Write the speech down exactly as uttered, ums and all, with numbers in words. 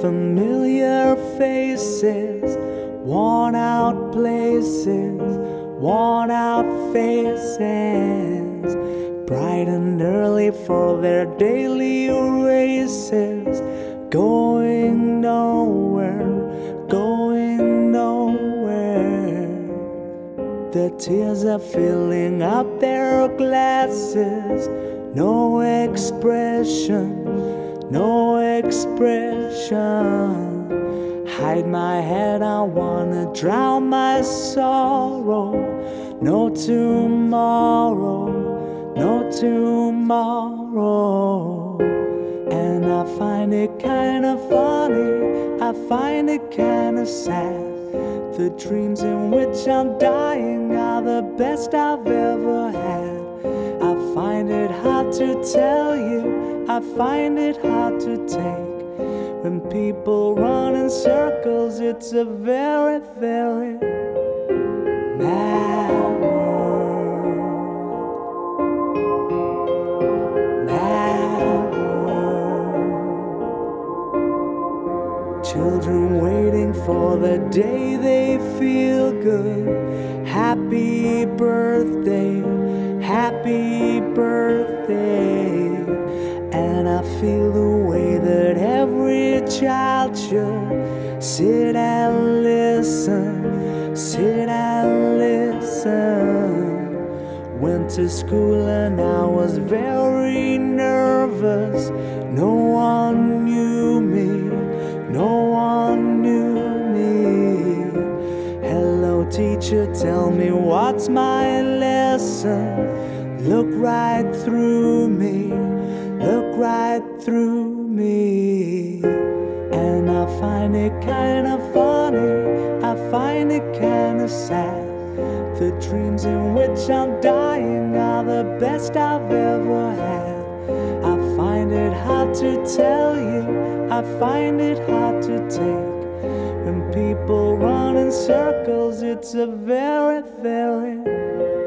familiar faces, worn out places, worn out faces, bright and early for their daily races, going nowhere, going nowhere. The tears are filling up their glasses, no expression, no expression. Hide my head, I wanna drown my sorrow. No tomorrow, no tomorrow. And I find it kinda funny, I find it kinda sad. The dreams in which I'm dying are the best I've ever had. I find it hard to tell you, I find it hard to take. When people run in circles, it's a very, very mad world. Mad world. Children waiting for the day they feel good. Happy birthday, happy birthday. And I feel the way that every child should sit and listen, sit and listen. Went to school and I was very nervous. No one knew me, no one knew me. Hello teacher, tell me what's my lesson. Look right through me, look right through me. And I find it kinda funny, I find it kinda sad. The dreams in which I'm dying are the best I've ever had. I find it hard to tell you, I find it hard to take. When people run in circles, it's a very, very